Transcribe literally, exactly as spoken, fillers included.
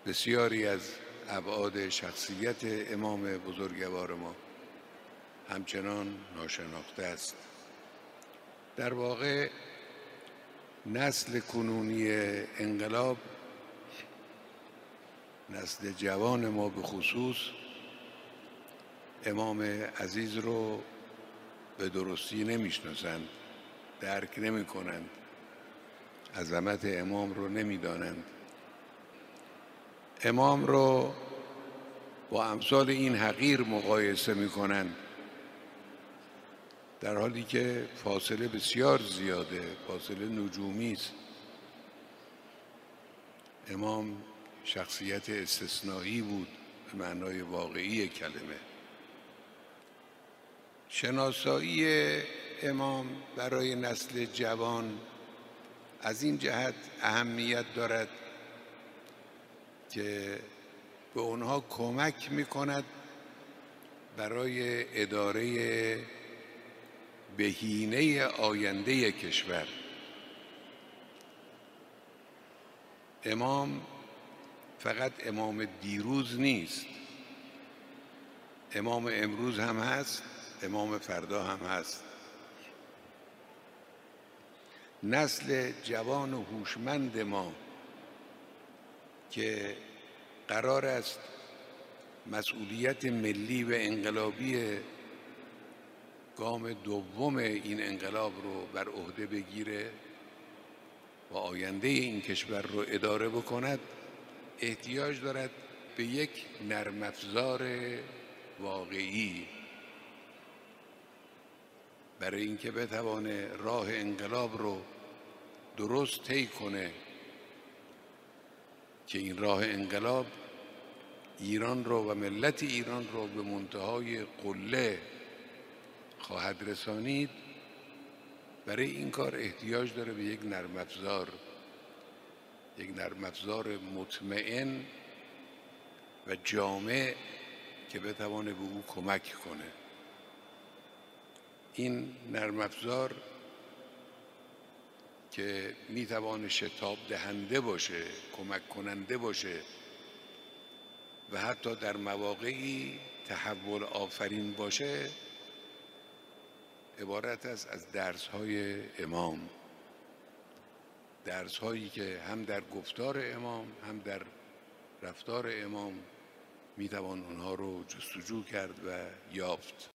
بسیاری از ابعاد شخصیت امام بزرگوار ما همچنان ناشناخته است. در واقع نسل کنونی انقلاب، نسل جوان ما به خصوص، امام عزیز رو به درستی نمیشناسند، درک نمی کنند، عظمت امام رو نمیدانند. امام رو با امثال این حقیر مقایسه می کنند، در حالی که فاصله بسیار زیاده، فاصله نجومی است. امام شخصیت استثنایی بود به معنای واقعی کلمه. شناسایی امام برای نسل جوان از این جهت اهمیت دارد که به اونها کمک می‌کند برای اداره بهینه آینده کشور. امام فقط امام دیروز نیست، امام امروز هم هست، امام فردا هم هست. نسل جوان و هوشمند ما که قرار است مسئولیت ملی و انقلابی گام دوم این انقلاب رو بر عهده بگیره و آینده این کشور رو اداره بکند، احتیاج دارد به یک نرم افزار واقعی برای اینکه بتوانه راه انقلاب رو درست طی کنه که این راه انقلاب ایران رو و ملت ایران رو به منتهای قله خواهد رسانید. برای این کار احتیاج داره به یک نرم افزار، یک نرم افزار مطمئن و جامع که بتوانه به او کمک کنه. این نرم افزار که میتوانه شتاب دهنده باشه، کمک کننده باشه و حتی در مواقعی تحول آفرین باشه، عبارت است از درس‌های امام، درس‌هایی که هم در گفتار امام هم در رفتار امام میتوان اونها رو جستجو کرد و یافت.